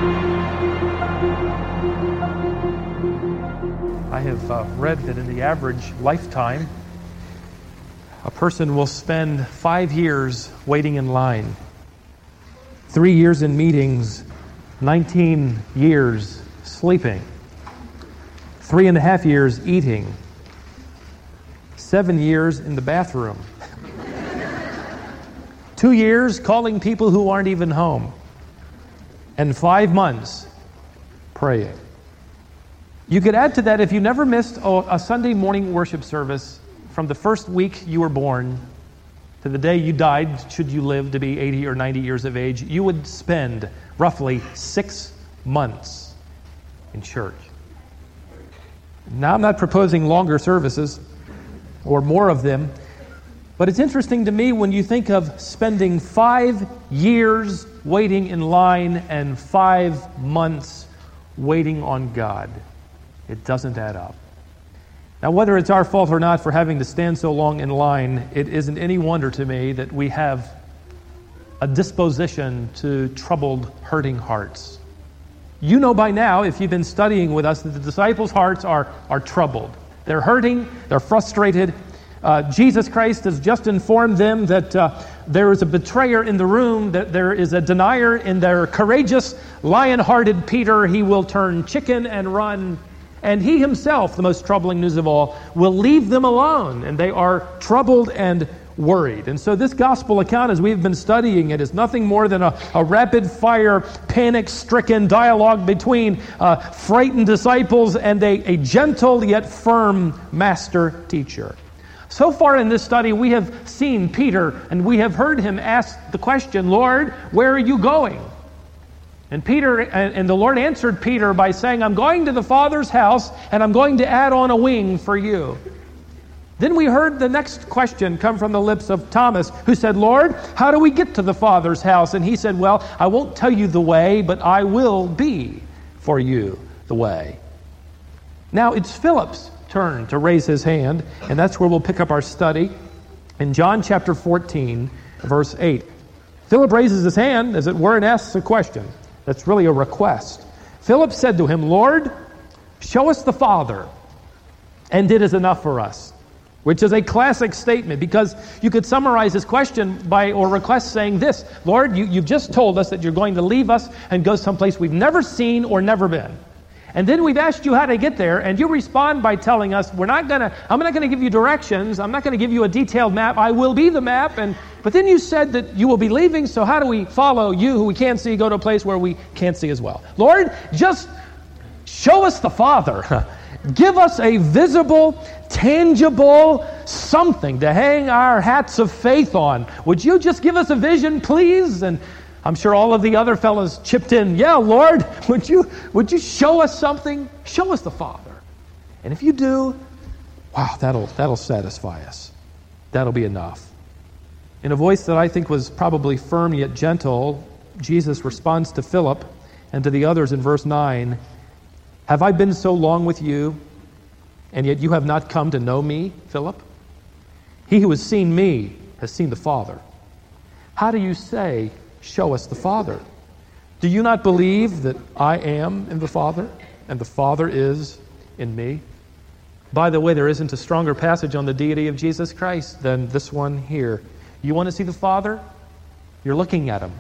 I have read that in the average lifetime, a person will spend 5 years waiting in line, 3 years in meetings, 19 years sleeping, 3.5 years eating, 7 years in the bathroom, 2 years calling people who aren't even home, and 5 months praying. You could add to that, if you never missed a Sunday morning worship service from the first week you were born to the day you died, should you live to be 80 or 90 years of age, you would spend roughly 6 months in church. Now, I'm not proposing longer services or more of them, but it's interesting to me when you think of spending 5 years waiting in line and 5 months waiting on God. It doesn't add up. Now, whether it's our fault or not for having to stand so long in line, it isn't any wonder to me that we have a disposition to troubled, hurting hearts. You know by now, if you've been studying with us, that the disciples' hearts are troubled. They're hurting, they're frustrated. Jesus Christ has just informed them that there is a betrayer in the room, that there is a denier in their courageous, lion-hearted Peter. He will turn chicken and run. And he himself, the most troubling news of all, will leave them alone. And they are troubled and worried. And so this gospel account, as we've been studying it, is nothing more than a rapid-fire, panic-stricken dialogue between frightened disciples and a gentle yet firm master teacher. So far in this study, we have seen Peter, and we have heard him ask the question, "Lord, where are you going?" And the Lord answered Peter by saying, "I'm going to the Father's house, and I'm going to add on a wing for you." Then we heard the next question come from the lips of Thomas, who said, "Lord, how do we get to the Father's house?" And he said, "Well, I won't tell you the way, but I will be for you the way." Now it's Philip's turn to raise his hand, and that's where we'll pick up our study in John chapter 14, verse 8. Philip raises his hand, as it were, and asks a question. That's really a request. Philip said to him, "Lord, show us the Father, and it is enough for us." Which is a classic statement, because you could summarize his question or request saying this: "Lord, you've just told us that you're going to leave us and go someplace we've never seen or never been. And then we've asked you how to get there, and you respond by telling us, I'm not going to give you directions, I'm not going to give you a detailed map, I will be the map, but then you said that you will be leaving, so how do we follow you who we can't see, go to a place where we can't see as well? Lord, just show us the Father. Give us a visible, tangible something to hang our hats of faith on. Would you just give us a vision, please?" And I'm sure all of the other fellows chipped in, "Yeah, Lord, would you show us something? Show us the Father. And if you do, wow, that'll satisfy us. That'll be enough." In a voice that I think was probably firm yet gentle, Jesus responds to Philip and to the others in verse 9, "Have I been so long with you, and yet you have not come to know me, Philip? He who has seen me has seen the Father. How do you say, 'Show us the Father'? Do you not believe that I am in the Father, and the Father is in me?" By the way, there isn't a stronger passage on the deity of Jesus Christ than this one here. You want to see the Father? You're looking at Him.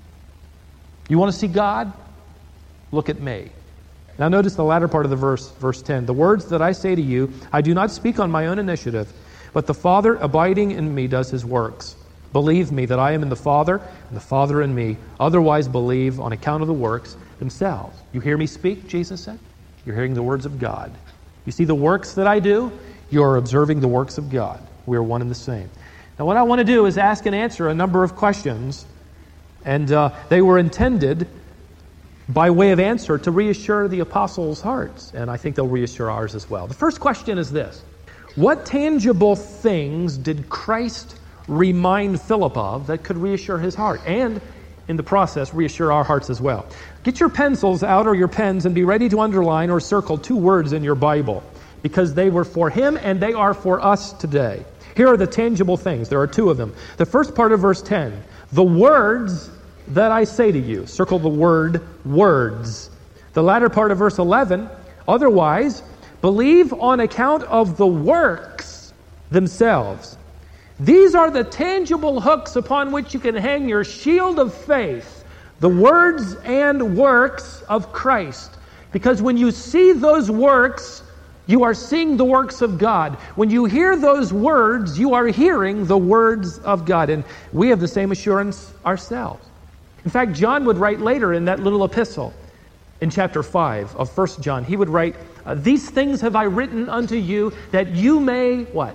You want to see God? Look at me. Now notice the latter part of the verse 10. "The words that I say to you, I do not speak on my own initiative, but the Father abiding in me does His works. Believe me that I am in the Father, and the Father in me. Otherwise believe on account of the works themselves." You hear me speak, Jesus said? You're hearing the words of God. You see the works that I do? You're observing the works of God. We are one and the same. Now what I want to do is ask and answer a number of questions, and they were intended by way of answer to reassure the apostles' hearts, and I think they'll reassure ours as well. The first question is this: what tangible things did Christ remind Philip of that could reassure his heart, and in the process reassure our hearts as well? Get your pencils out or your pens and be ready to underline or circle 2 words in your Bible, because they were for him and they are for us today. Here are the tangible things. There are 2 of them. The first part of verse 10, the words that I say to you. Circle the word words. The latter part of verse 11, otherwise, believe on account of the works themselves. These are the tangible hooks upon which you can hang your shield of faith, the words and works of Christ. Because when you see those works, you are seeing the works of God. When you hear those words, you are hearing the words of God. And we have the same assurance ourselves. In fact, John would write later in that little epistle, in chapter 5 of 1 John, he would write, these things have I written unto you, that you may, what?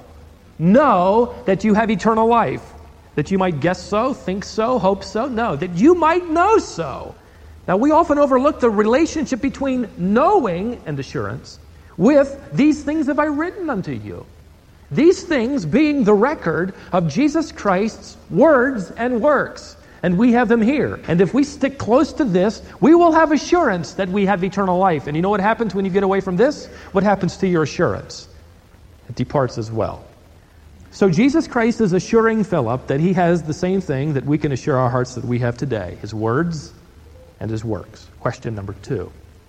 Know that you have eternal life. That you might guess so, think so, hope so. No, that you might know so. Now, we often overlook the relationship between knowing and assurance with these things have I written unto you. These things being the record of Jesus Christ's words and works. And we have them here. And if we stick close to this, we will have assurance that we have eternal life. And you know what happens when you get away from this? What happens to your assurance? It departs as well. So Jesus Christ is assuring Philip that he has the same thing that we can assure our hearts that we have today, his words and his works. Question number 2.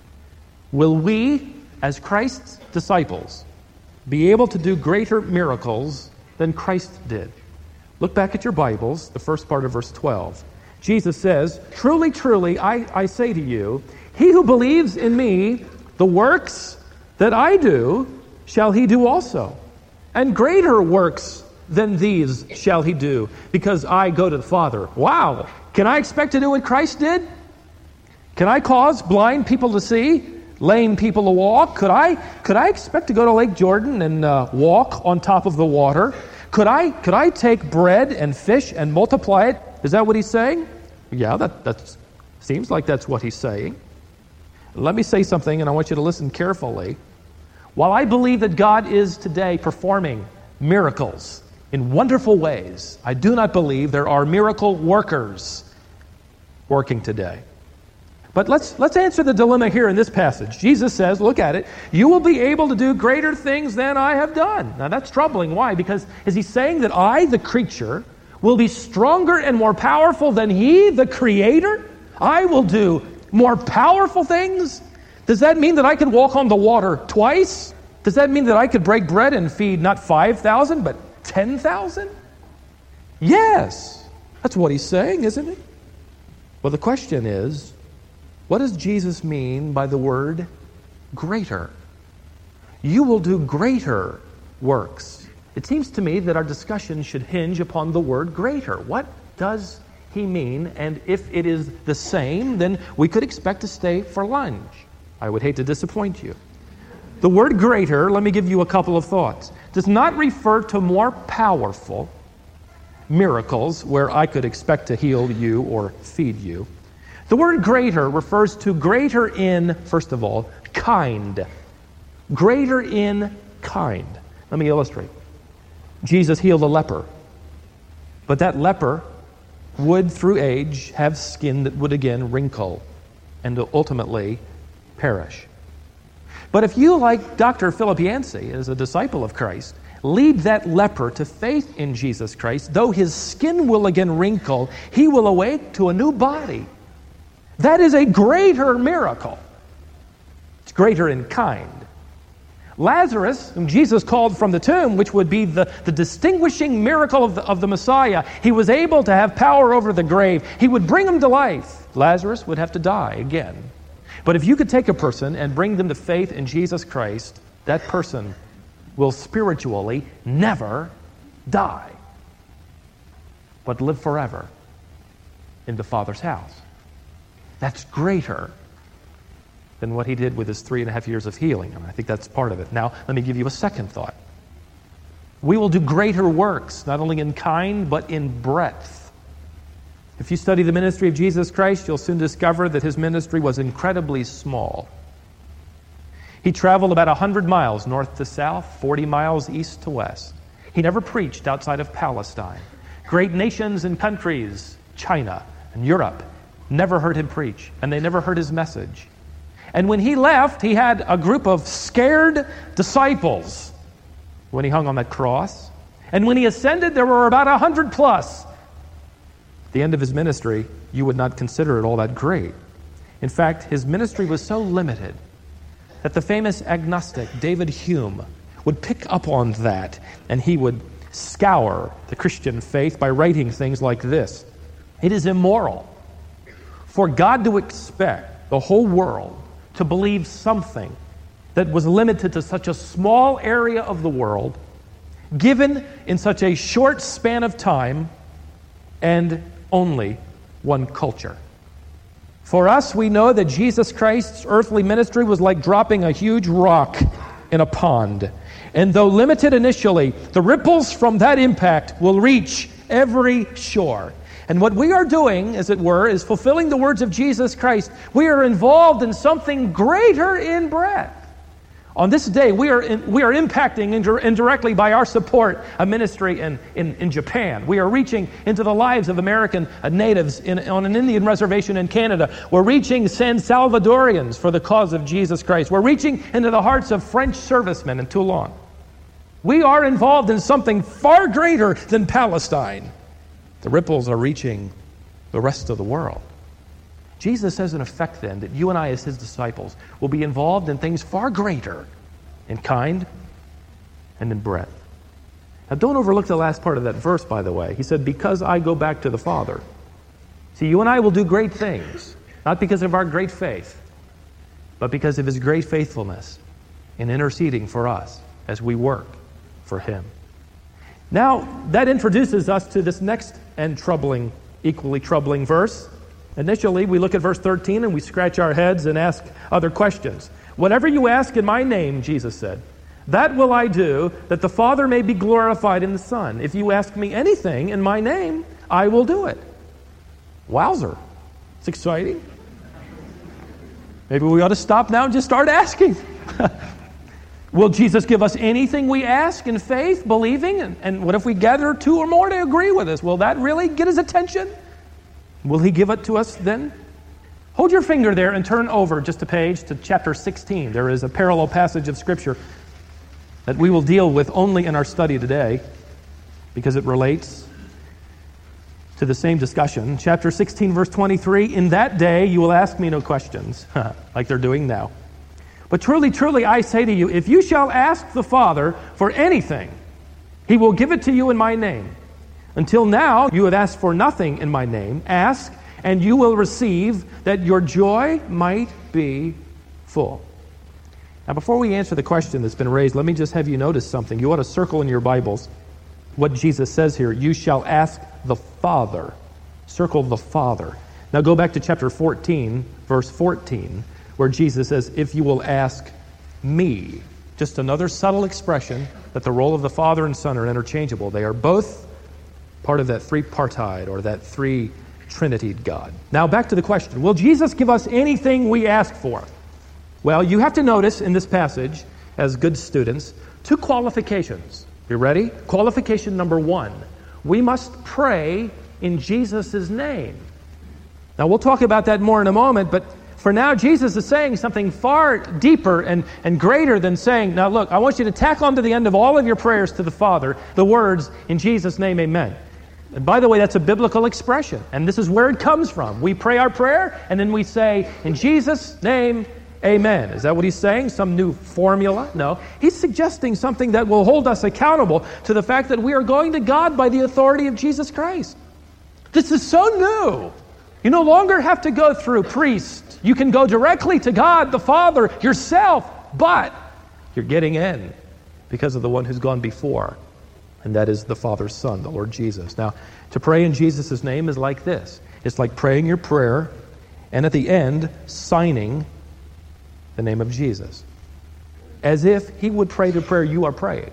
Will we, as Christ's disciples, be able to do greater miracles than Christ did? Look back at your Bibles, the first part of verse 12. Jesus says, truly, truly, I say to you, he who believes in me, the works that I do, shall he do also. And greater works than these shall he do, because I go to the Father. Wow! Can I expect to do what Christ did? Can I cause blind people to see, lame people to walk? Could I expect to go to Lake Jordan and walk on top of the water? Could I take bread and fish and multiply it? Is that what he's saying? Yeah, that seems like that's what he's saying. Let me say something, and I want you to listen carefully. While I believe that God is today performing miracles in wonderful ways, I do not believe there are miracle workers working today. But let's answer the dilemma here in this passage. Jesus says, look at it, you will be able to do greater things than I have done. Now that's troubling. Why? Because is he saying that I, the creature, will be stronger and more powerful than he, the creator? I will do more powerful things? Does that mean that I could walk on the water twice? Does that mean that I could break bread and feed not 5,000, but 10,000? Yes. That's what he's saying, isn't it? Well, the question is, what does Jesus mean by the word greater? You will do greater works. It seems to me that our discussion should hinge upon the word greater. What does he mean? And if it is the same, then we could expect to stay for lunch. I would hate to disappoint you. The word greater, let me give you a couple of thoughts, does not refer to more powerful miracles where I could expect to heal you or feed you. The word greater refers to greater in, first of all, kind. Greater in kind. Let me illustrate. Jesus healed a leper. But that leper would, through age, have skin that would again wrinkle and ultimately perish. But if you, like Dr. Philip Yancey, as a disciple of Christ, lead that leper to faith in Jesus Christ, though his skin will again wrinkle, he will awake to a new body. That is a greater miracle. It's greater in kind. Lazarus, whom Jesus called from the tomb, which would be the distinguishing miracle of the Messiah, he was able to have power over the grave. He would bring him to life. Lazarus would have to die again. But if you could take a person and bring them to faith in Jesus Christ, that person will spiritually never die, but live forever in the Father's house. That's greater than what he did with his 3.5 years of healing. And I think that's part of it. Now, let me give you a second thought. We will do greater works, not only in kind, but in breadth. If you study the ministry of Jesus Christ, you'll soon discover that his ministry was incredibly small. He traveled about 100 miles north to south, 40 miles east to west. He never preached outside of Palestine. Great nations and countries, China and Europe, never heard him preach, and they never heard his message. And when he left, he had a group of scared disciples when he hung on that cross. And when he ascended, there were about 100 plus. the end of his ministry, you would not consider it all that great. In fact, his ministry was so limited that the famous agnostic David Hume would pick up on that, and he would scour the Christian faith by writing things like this: "It is immoral for God to expect the whole world to believe something that was limited to such a small area of the world, given in such a short span of time, and only one culture." For us, we know that Jesus Christ's earthly ministry was like dropping a huge rock in a pond. And though limited initially, the ripples from that impact will reach every shore. And what we are doing, as it were, is fulfilling the words of Jesus Christ. We are involved in something greater in breadth. On this day, we are impacting indirectly by our support a ministry in Japan. We are reaching into the lives of American natives on an Indian reservation in Canada. We're reaching San Salvadorians for the cause of Jesus Christ. We're reaching into the hearts of French servicemen in Toulon. We are involved in something far greater than Palestine. The ripples are reaching the rest of the world. Jesus says in effect then that you and I as his disciples will be involved in things far greater in kind and in breadth. Now don't overlook the last part of that verse, by the way. He said, "Because I go back to the Father." See, you and I will do great things, not because of our great faith, but because of his great faithfulness in interceding for us as we work for him. Now, that introduces us to this next and equally troubling verse. Initially, we look at verse 13 and we scratch our heads and ask other questions. "Whatever you ask in my name," Jesus said, "that will I do, that the Father may be glorified in the Son. If you ask me anything in my name, I will do it." Wowzer. It's exciting. Maybe we ought to stop now and just start asking. Will Jesus give us anything we ask in faith, believing? And what if we gather two or more to agree with us? Will that really get his attention? Will he give it to us then? Hold your finger there and turn over just a page to chapter 16. There is a parallel passage of Scripture that we will deal with only in our study today because it relates to the same discussion. Chapter 16, verse 23, "In that day you will ask me no questions," like they're doing now. "But truly, truly, I say to you, if you shall ask the Father for anything, he will give it to you in my name. Until now, you have asked for nothing in my name. Ask, and you will receive, that your joy might be full." Now, before we answer the question that's been raised, let me just have you notice something. You ought to circle in your Bibles what Jesus says here. You shall ask the Father. Circle the Father. Now go back to chapter 14, verse 14, where Jesus says, "If you will ask me." Just another subtle expression that the role of the Father and Son are interchangeable. They are both part of that three-partite or that three-trinitied God. Now back to the question. Will Jesus give us anything we ask for? Well, you have to notice in this passage, as good students, two qualifications. You ready? Qualification number one. We must pray in Jesus' name. Now we'll talk about that more in a moment, but for now, Jesus is saying something far deeper and greater than saying, now look, I want you to tack onto the end of all of your prayers to the Father the words, "In Jesus' name, amen." And by the way, that's a biblical expression, and this is where it comes from. We pray our prayer, and then we say, "In Jesus' name, amen." Is that what he's saying? Some new formula? No. He's suggesting something that will hold us accountable to the fact that we are going to God by the authority of Jesus Christ. This is so new. You no longer have to go through priests. You can go directly to God, the Father, yourself, but you're getting in because of the one who's gone before, and that is the Father's Son, the Lord Jesus. Now, to pray in Jesus' name is like this. It's like praying your prayer, and at the end, signing the name of Jesus. As if he would pray the prayer you are praying.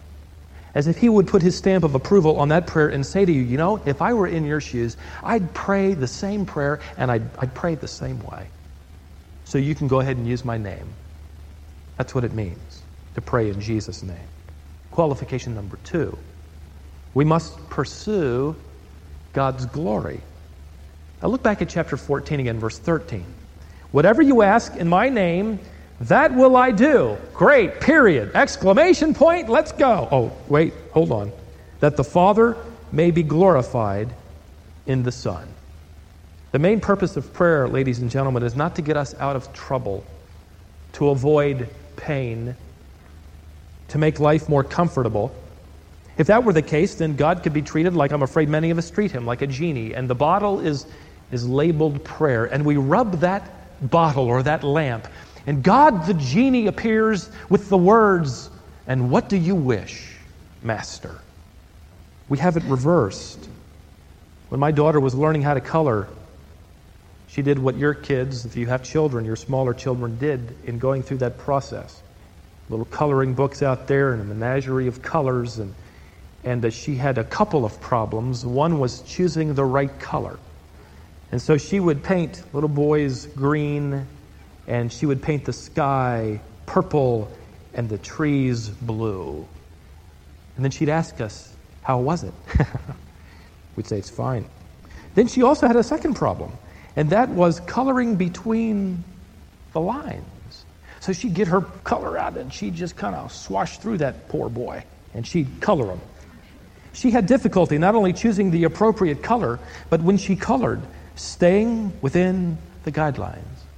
As if he would put his stamp of approval on that prayer and say to you, you know, if I were in your shoes, I'd pray the same prayer and I'd pray the same way. So you can go ahead and use my name. That's what it means to pray in Jesus' name. Qualification number two. We must pursue God's glory. Now look back at chapter 14 again, verse 13. "Whatever you ask in my name, that will I do." Great, period. Exclamation point, let's go. Oh, wait, hold on. "That the Father may be glorified in the Son. The main purpose of prayer, ladies and gentlemen, is not to get us out of trouble, to avoid pain, to make life more comfortable. If that were the case, then God could be treated like I'm afraid many of us treat him, like a genie. And the bottle is labeled prayer. And we rub that bottle or that lamp. And God, the genie, appears with the words, "And what do you wish, Master?" We have it reversed. When my daughter was learning how to color, she did what your kids, if you have children, your smaller children did in going through that process. Little coloring books out there and a menagerie of colors. And she had a couple of problems. One was choosing the right color. And so she would paint little boys green, and she would paint the sky purple and the trees blue. And then she'd ask us, "How was it?" We'd say, "It's fine." Then she also had a second problem, and that was coloring between the lines. So she'd get her color out, and she'd just kind of swash through that poor boy, and she'd color him. She had difficulty not only choosing the appropriate color, but when she colored, staying within the guidelines.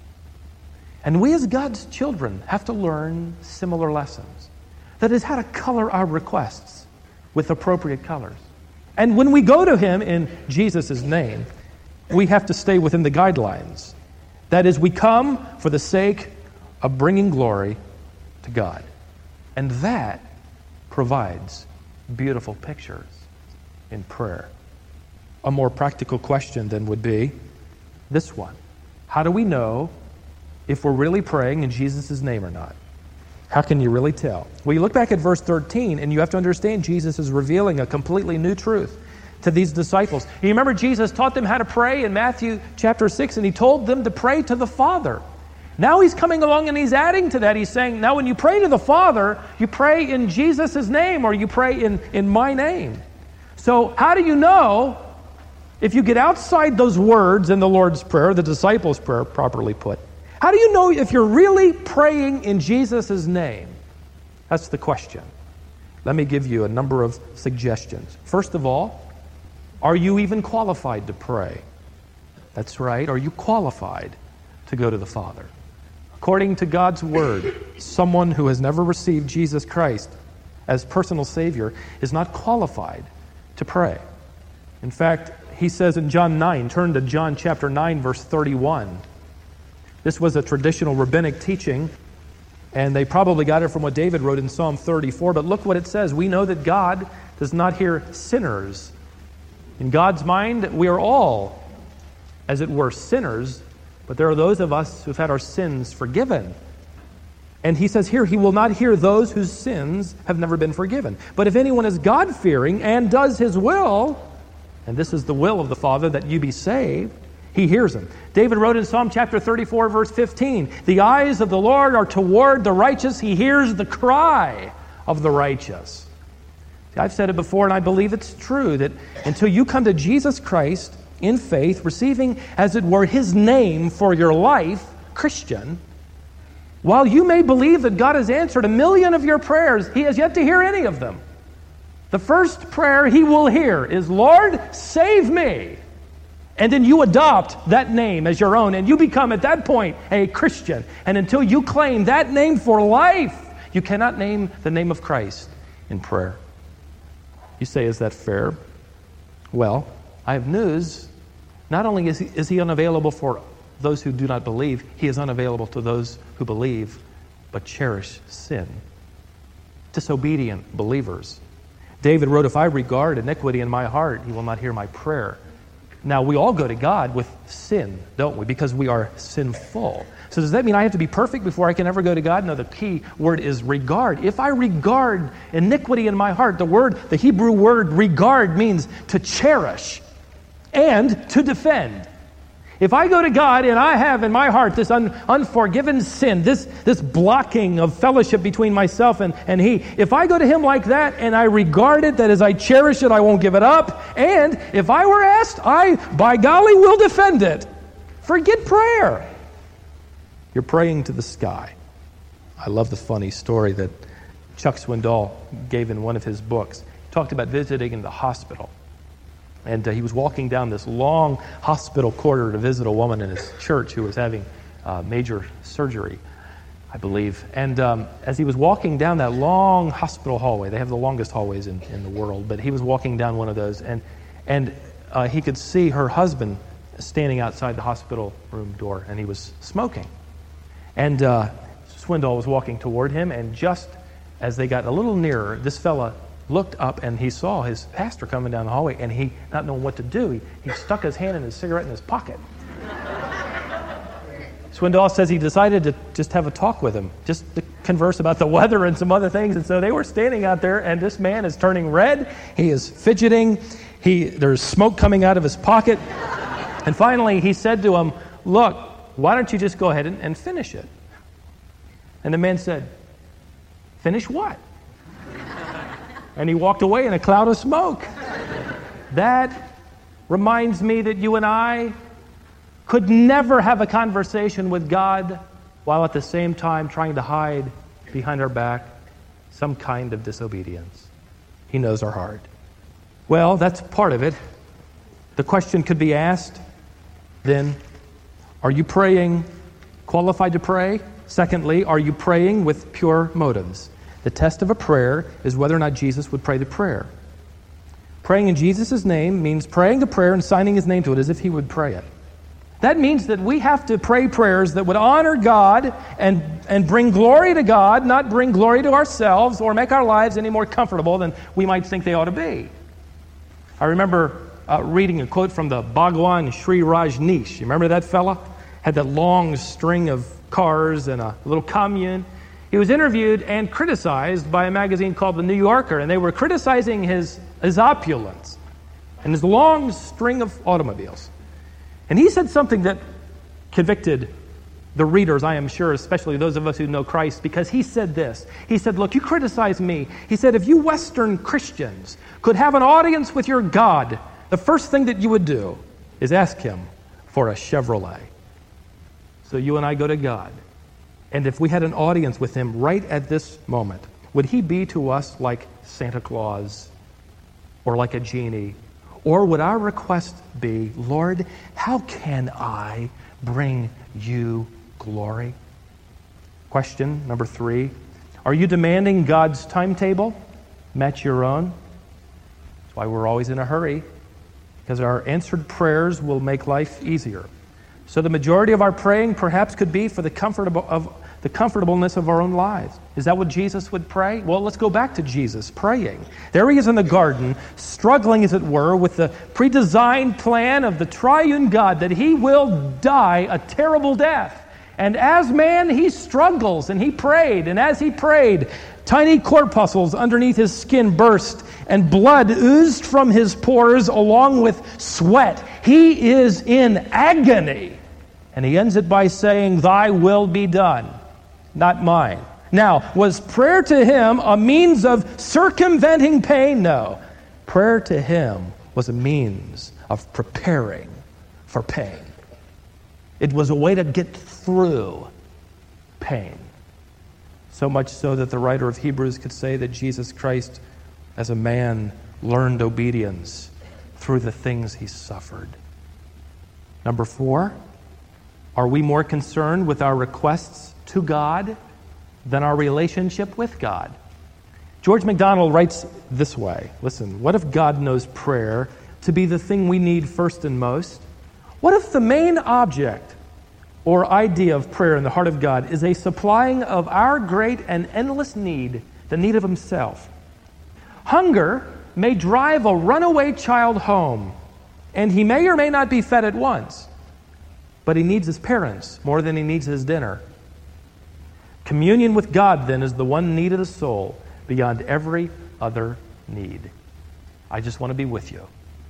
And we as God's children have to learn similar lessons. That is how to color our requests with appropriate colors. And when we go to him in Jesus' name, we have to stay within the guidelines. That is, we come for the sake of bringing glory to God. And that provides beautiful pictures in prayer. A more practical question then would be this one. How do we know if we're really praying in Jesus' name or not? How can you really tell? Well, you look back at verse 13, and you have to understand Jesus is revealing a completely new truth to these disciples. You remember Jesus taught them how to pray in Matthew chapter 6, and he told them to pray to the Father. Now he's coming along and he's adding to that. He's saying, now when you pray to the Father, you pray in Jesus' name, or you pray in my name. So how do you know if you get outside those words in the Lord's Prayer, the disciples' prayer properly put? How do you know if you're really praying in Jesus' name? That's the question. Let me give you a number of suggestions. First of all, are you even qualified to pray? That's right. Are you qualified to go to the Father? According to God's Word, someone who has never received Jesus Christ as personal Savior is not qualified to pray. In fact, he says in John 9, turn to John chapter 9, verse 31. This was a traditional rabbinic teaching, and they probably got it from what David wrote in Psalm 34, but look what it says. We know that God does not hear sinners. In God's mind, we are all, as it were, sinners, but there are those of us who've had our sins forgiven. And he says here, he will not hear those whose sins have never been forgiven. But if anyone is God-fearing and does his will, and this is the will of the Father, that you be saved, he hears them. David wrote in Psalm chapter 34, verse 15, the eyes of the Lord are toward the righteous. He hears the cry of the righteous. See, I've said it before, and I believe it's true, that until you come to Jesus Christ in faith, receiving, as it were, his name for your life, Christian, while you may believe that God has answered 1,000,000 of your prayers, he has yet to hear any of them. The first prayer he will hear is, Lord, save me. And then you adopt that name as your own, and you become at that point a Christian. And until you claim that name for life, you cannot name the name of Christ in prayer. You say, is that fair? Well, I have news. Not only is he unavailable for those who do not believe, he is unavailable to those who believe but cherish sin. Disobedient believers. David wrote, if I regard iniquity in my heart, he will not hear my prayer. Now, we all go to God with sin, don't we? Because we are sinful. So does that mean I have to be perfect before I can ever go to God? No, the key word is regard. If I regard iniquity in my heart, the Hebrew word regard means to cherish and to defend. If I go to God and I have in my heart this unforgiven sin, this blocking of fellowship between myself and he, if I go to him like that and I regard it, that is, I cherish it, I won't give it up, and if I were asked, I, by golly, will defend it. Forget prayer. You're praying to the sky. I love the funny story that Chuck Swindoll gave in one of his books. He talked about visiting in the hospital. And he was walking down this long hospital corridor to visit a woman in his church who was having major surgery, I believe. And as he was walking down that long hospital hallway, they have the longest hallways in the world, but he was walking down one of those, and he could see her husband standing outside the hospital room door, and he was smoking. And Swindoll was walking toward him, and just as they got a little nearer, this fella looked up and he saw his pastor coming down the hallway, and he, not knowing what to do, he stuck his hand in his cigarette in his pocket. Swindoll says he decided to just have a talk with him, just to converse about the weather and some other things. And so they were standing out there, and this man is turning red. He is fidgeting. There's smoke coming out of his pocket. And finally, he said to him, "Look, why don't you just go ahead and finish it?" And the man said, "Finish what?" And he walked away in a cloud of smoke. That reminds me that you and I could never have a conversation with God while at the same time trying to hide behind our back some kind of disobedience. He knows our heart. Well, that's part of it. The question could be asked then, are you praying qualified to pray? Secondly, are you praying with pure motives? The test of a prayer is whether or not Jesus would pray the prayer. Praying in Jesus' name means praying the prayer and signing his name to it as if he would pray it. That means that we have to pray prayers that would honor God and bring glory to God, not bring glory to ourselves or make our lives any more comfortable than we might think they ought to be. I remember reading a quote from the Bhagwan Sri Rajneesh. You remember that fella? Had that long string of cars and a little commune. He was interviewed and criticized by a magazine called The New Yorker, and they were criticizing his opulence and his long string of automobiles. And he said something that convicted the readers, I am sure, especially those of us who know Christ, because he said this. He said, "Look, you criticize me." He said, "If you Western Christians could have an audience with your God, the first thing that you would do is ask him for a Chevrolet." So you and I go to God. And if we had an audience with him right at this moment, would he be to us like Santa Claus or like a genie? Or would our request be, "Lord, how can I bring you glory?" Question number 3, are you demanding God's timetable match your own? That's why we're always in a hurry, because our answered prayers will make life easier. So the majority of our praying perhaps could be for the comfortableness of our own lives. Is that what Jesus would pray? Well, let's go back to Jesus praying. There he is in the garden, struggling, as it were, with the pre-designed plan of the triune God that he will die a terrible death. And as man, he struggles, and he prayed. And as he prayed, tiny corpuscles underneath his skin burst, and blood oozed from his pores along with sweat. He is in agony. And he ends it by saying, "Thy will be done, not mine." Now, was prayer to him a means of circumventing pain? No. Prayer to him was a means of preparing for pain. It was a way to get through pain. So much so that the writer of Hebrews could say that Jesus Christ, as a man, learned obedience through the things he suffered. Number 4, are we more concerned with our requests to God than our relationship with God? George MacDonald writes this way. Listen, what if God knows prayer to be the thing we need first and most? What if the main object or idea of prayer in the heart of God is a supplying of our great and endless need, the need of himself? Hunger may drive a runaway child home, and he may or may not be fed at once, but he needs his parents more than he needs his dinner. Communion with God, then, is the one need of the soul beyond every other need. I just want to be with you.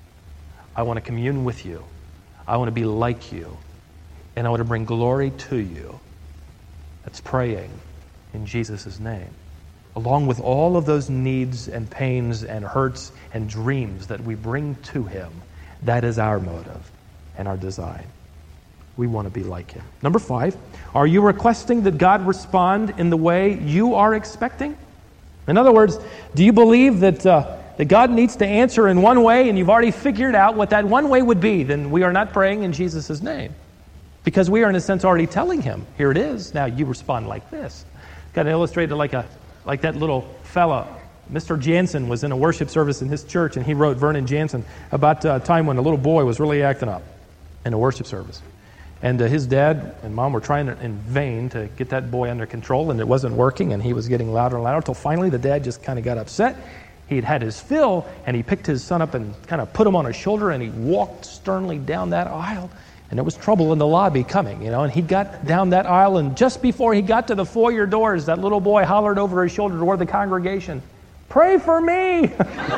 I want to commune with you. I want to be like you. And I want to bring glory to you. That's praying in Jesus' name. Along with all of those needs and pains and hurts and dreams that we bring to him, that is our motive and our design. We want to be like him. Number 5, are you requesting that God respond in the way you are expecting? In other words, do you believe that that God needs to answer in one way, and you've already figured out what that one way would be, then we are not praying in Jesus' name. Because we are, in a sense, already telling him, here it is. Now you respond like this. Got it illustrated like that little fella. Mr. Jansen was in a worship service in his church, and he wrote, Vernon Jansen, about a time when a little boy was really acting up in a worship service. And his dad and mom were trying in vain to get that boy under control, and it wasn't working, and he was getting louder and louder, until finally the dad just kind of got upset. He'd had his fill, and he picked his son up and kind of put him on his shoulder, and he walked sternly down that aisle. And there was trouble in the lobby coming, and he got down that aisle, and just before he got to the foyer doors, that little boy hollered over his shoulder toward the congregation, "Pray for me!"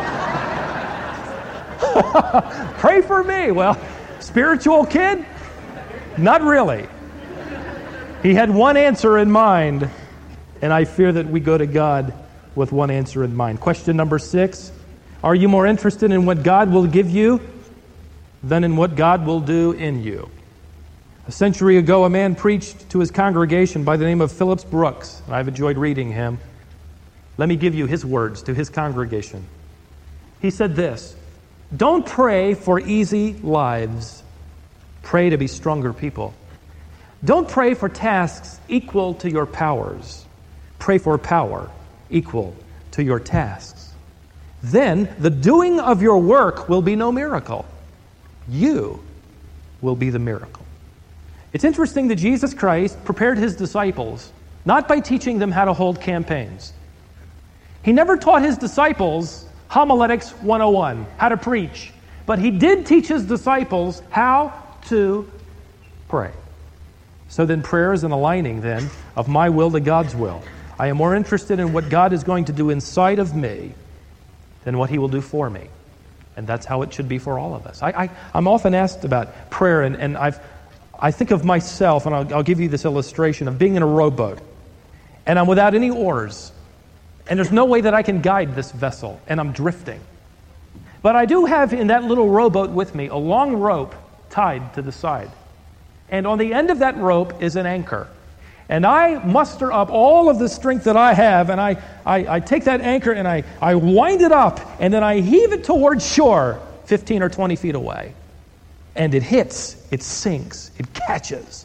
Pray for me! Well, spiritual kid? Not really. He had one answer in mind, and I fear that we go to God with one answer in mind. Question number 6, are you more interested in what God will give you than in what God will do in you? A century ago, a man preached to his congregation by the name of Phillips Brooks, and I've enjoyed reading him. Let me give you his words to his congregation. He said this, "Don't pray for easy lives. Pray to be stronger people. Don't pray for tasks equal to your powers. Pray for power equal to your tasks. Then the doing of your work will be no miracle. You will be the miracle." It's interesting that Jesus Christ prepared his disciples not by teaching them how to hold campaigns. He never taught his disciples homiletics 101, how to preach. But he did teach his disciples how to pray. So then prayer is an aligning then of my will to God's will. I am more interested in what God is going to do inside of me than what he will do for me. And that's how it should be for all of us. I'm often asked about prayer, and I think of myself, and I'll give you this illustration of being in a rowboat, and I'm without any oars, and there's no way that I can guide this vessel, and I'm drifting. But I do have in that little rowboat with me a long rope tied to the side. And on the end of that rope is an anchor. And I muster up all of the strength that I have, and I take that anchor and I wind it up, and then I heave it towards shore 15 or 20 feet away. And it hits, it sinks, it catches.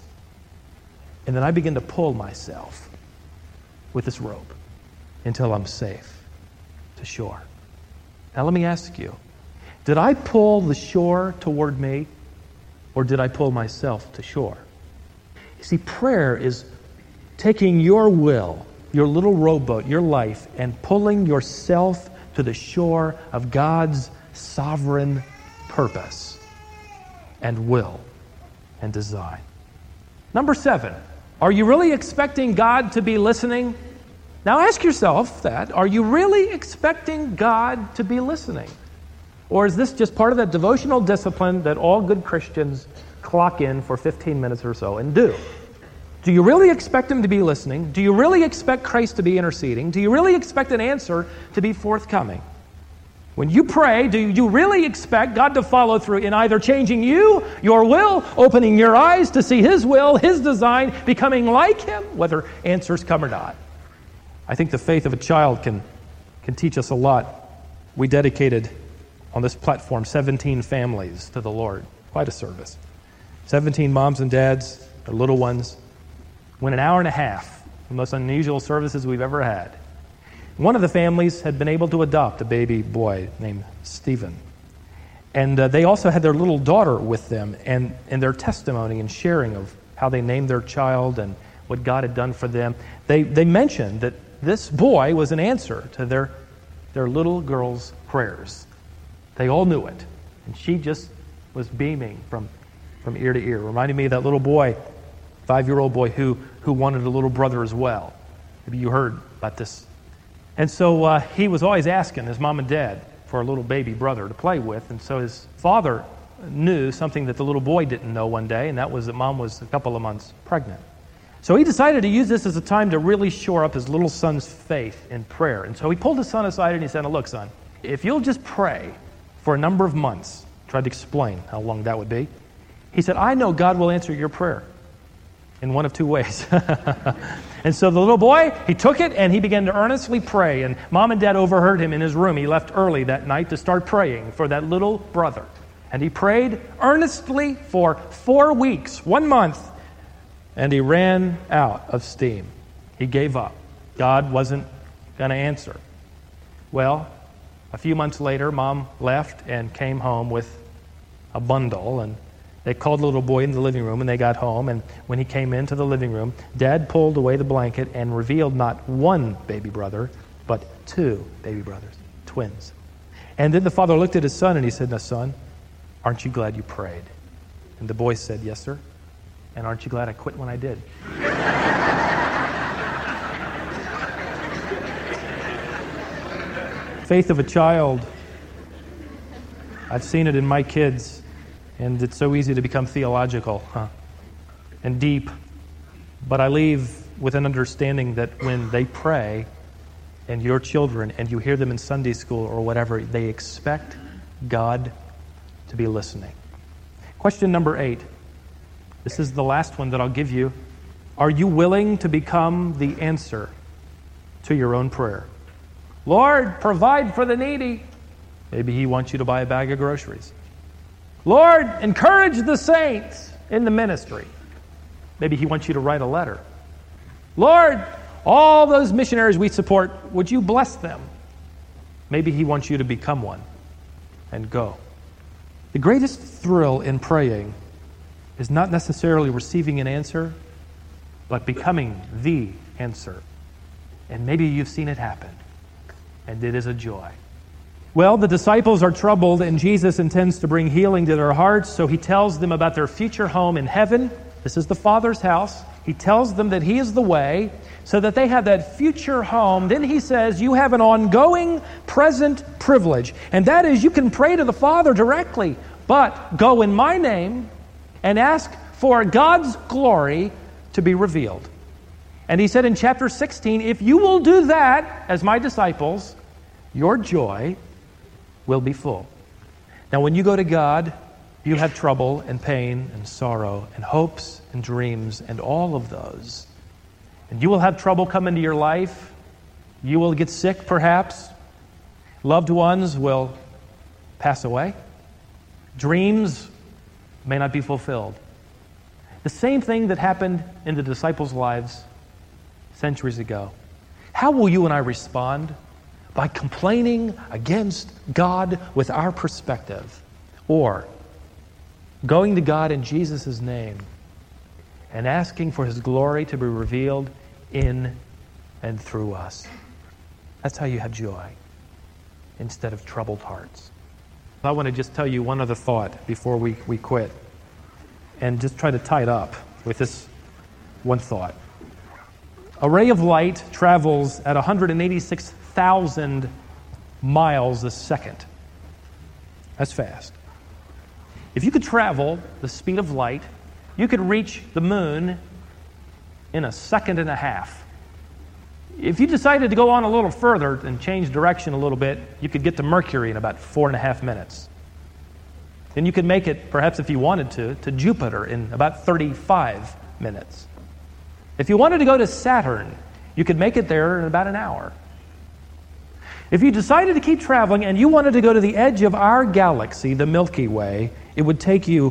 And then I begin to pull myself with this rope until I'm safe to shore. Now let me ask you, did I pull the shore toward me, or did I pull myself to shore? You see, prayer is taking your will, your little rowboat, your life, and pulling yourself to the shore of God's sovereign purpose and will and design. Number 7, are you really expecting God to be listening? Now ask yourself that. Are you really expecting God to be listening? Or is this just part of that devotional discipline that all good Christians clock in for 15 minutes or so and do? Do you really expect him to be listening? Do you really expect Christ to be interceding? Do you really expect an answer to be forthcoming? When you pray, do you really expect God to follow through in either changing you, your will, opening your eyes to see his will, his design, becoming like him, whether answers come or not? I think the faith of a child can teach us a lot. We dedicated on this platform 17 families to the Lord. Quite a service. 17 moms and dads, their little ones. Went an hour and a half, the most unusual services we've ever had. One of the families had been able to adopt a baby boy named Stephen. And they also had their little daughter with them, and their testimony and sharing of how they named their child and what God had done for them. They mentioned that this boy was an answer to their little girl's prayers. They all knew it. And she just was beaming from ear to ear. Reminded me of that little boy, 5-year-old boy who wanted a little brother as well. Maybe you heard about this. And so he was always asking his mom and dad for a little baby brother to play with. And so his father knew something that the little boy didn't know one day, and that was that mom was a couple of months pregnant. So he decided to use this as a time to really shore up his little son's faith in prayer. And so he pulled his son aside and he said, "Look, son, if you'll just pray for a number of months," tried to explain how long that would be. He said, "I know God will answer your prayer in one of two ways." And so the little boy, he took it and he began to earnestly pray. And Mom and Dad overheard him in his room. He left early that night to start praying for that little brother. And he prayed earnestly for 4 weeks, 1 month. And he ran out of steam. He gave up. God wasn't going to answer. Well, a few months later, Mom left and came home with a bundle, and they called the little boy in the living room, and they got home, and when he came into the living room, Dad pulled away the blanket and revealed not one baby brother, but 2 baby brothers, twins. And then the father looked at his son, and he said, "Now, son, aren't you glad you prayed?" And the boy said, "Yes, sir. And aren't you glad I quit when I did?" Faith of a child. I've seen it in my kids, and it's so easy to become theological and deep. But I leave with an understanding that when they pray, and your children, and you hear them in Sunday school or whatever, they expect God to be listening. Question number 8. This is the last one that I'll give you. Are you willing to become the answer to your own prayer? Lord, provide for the needy. Maybe He wants you to buy a bag of groceries. Lord, encourage the saints in the ministry. Maybe He wants you to write a letter. Lord, all those missionaries we support, would you bless them? Maybe He wants you to become one and go. The greatest thrill in praying is not necessarily receiving an answer, but becoming the answer. And maybe you've seen it happen, and it is a joy. Well, the disciples are troubled, and Jesus intends to bring healing to their hearts, so He tells them about their future home in heaven. This is the Father's house. He tells them that He is the way, so that they have that future home. Then He says, you have an ongoing present privilege, and that is you can pray to the Father directly, but go in my name and ask for God's glory to be revealed. And He said in chapter 16, if you will do that as my disciples, your joy will be full. Now, when you go to God, you have trouble and pain and sorrow and hopes and dreams and all of those. And you will have trouble come into your life. You will get sick, perhaps. Loved ones will pass away. Dreams may not be fulfilled. The same thing that happened in the disciples' lives centuries ago. How will you and I respond? By complaining against God with our perspective, or going to God in Jesus' name and asking for His glory to be revealed in and through us. That's how you have joy instead of troubled hearts. I want to just tell you one other thought before we quit, and just try to tie it up with this one thought. A ray of light travels at 186,000 miles a second. That's fast. If you could travel the speed of light, you could reach the moon in a second and a half. If you decided to go on a little further and change direction a little bit, you could get to Mercury in about 4.5 minutes. Then you could make it, perhaps if you wanted to Jupiter in about 35 minutes. If you wanted to go to Saturn, you could make it there in about an hour. If you decided to keep traveling and you wanted to go to the edge of our galaxy, the Milky Way, it would take you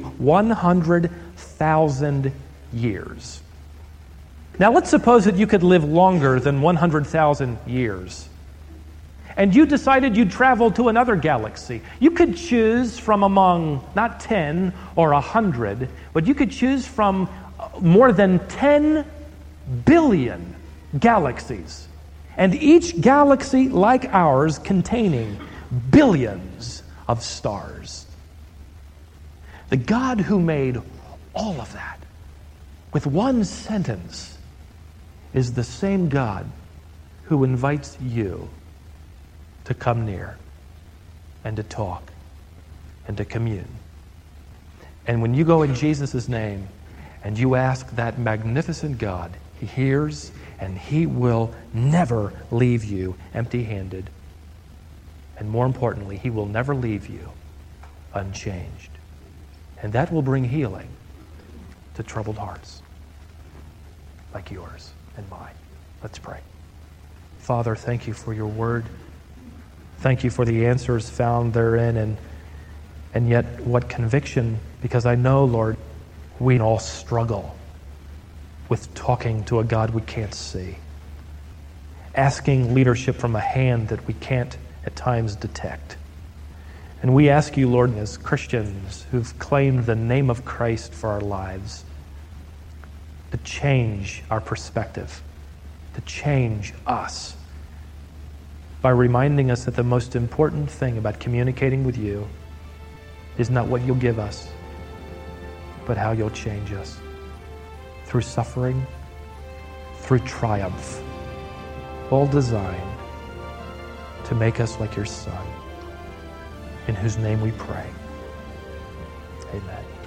100,000 years. Now let's suppose that you could live longer than 100,000 years. And you decided you'd travel to another galaxy. You could choose from among not 10 or 100, but you could choose from more than 10 billion galaxies. And each galaxy like ours containing billions of stars. The God who made all of that with one sentence is the same God who invites you to come near and to talk and to commune. And when you go in Jesus' name and you ask that magnificent God, He hears and He will never leave you empty-handed. And more importantly, He will never leave you unchanged. And that will bring healing to troubled hearts like yours and mine. Let's pray. Father, thank you for your word. Thank you for the answers found therein, and yet what conviction, because I know, Lord, we all struggle with talking to a God we can't see, asking leadership from a hand that we can't at times detect. And we ask you, Lord, as Christians who've claimed the name of Christ for our lives, to change our perspective, to change us by reminding us that the most important thing about communicating with you is not what you'll give us, but how you'll change us through suffering, through triumph, all designed to make us like your Son, in whose name we pray. Amen.